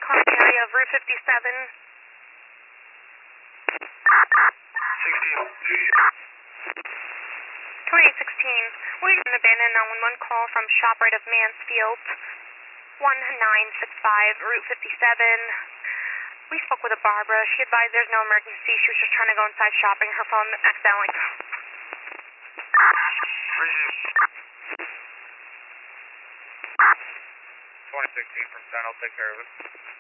Clark area of Route 57. 2816. We got an abandoned 911 call from ShopRite of Mansfield. 1965, Route 57. We spoke with a Barbara. She advised there's no emergency. She was just trying to go inside shopping. Her phone accidentally. 2016 from 10, I'll take care of it.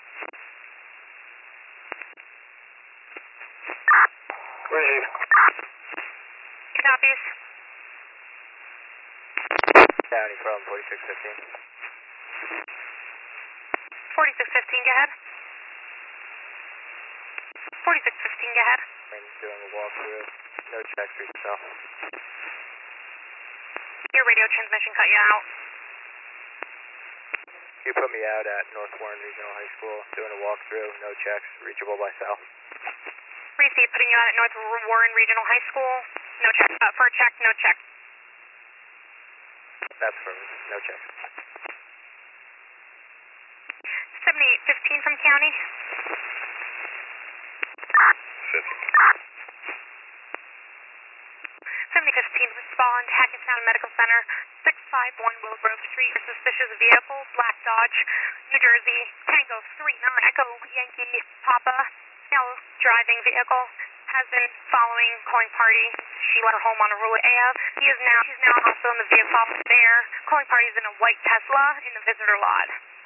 Where's Copies. County from 4615. 4615, go ahead. 4615, go ahead. I'm doing a walkthrough. No checks for yourself. Your radio transmission cut you out. You put me out at North Warren Regional High School, doing a walkthrough, no checks, reachable by cell. Receipt putting you out at North Warren Regional High School. No check. For a check, no check. That's for me, no checks. 7815 from county. 7015, respond, Hackettstown Medical Center, 651 Willowgrove Street, a suspicious vehicle, black Dodge, New Jersey, Tango 39, Echo Yankee Papa, male driving vehicle, has been following calling party. She left her home on Arula Ave. She's now also in the vehicle there. Calling party is in a white Tesla in the visitor lot.